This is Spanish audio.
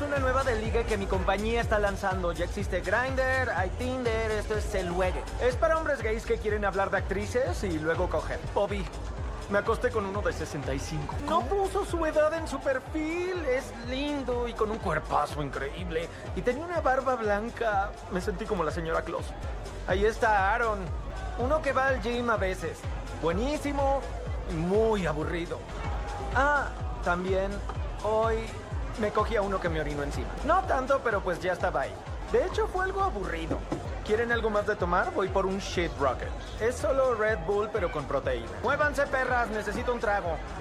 una nueva de ligue que mi compañía está lanzando. Ya existe Grindr, hay Tinder, esto es Celuegue. Es para hombres gays que quieren hablar de actrices y luego coger. Bobby, me acosté con uno de 65. No puso su edad en su perfil. Es lindo y con un cuerpazo increíble. Y tenía una barba blanca. Me sentí como la señora Claus. Ahí está Aaron. Uno que va al gym a veces. Buenísimo y muy aburrido. Ah, también hoy me cogí a uno que me orinó encima. No tanto, pero pues ya estaba ahí. De hecho, fue algo aburrido. ¿Quieren algo más de tomar? Voy por un Shit Rocket. Es solo Red Bull, pero con proteína. Muévanse, perras. Necesito un trago.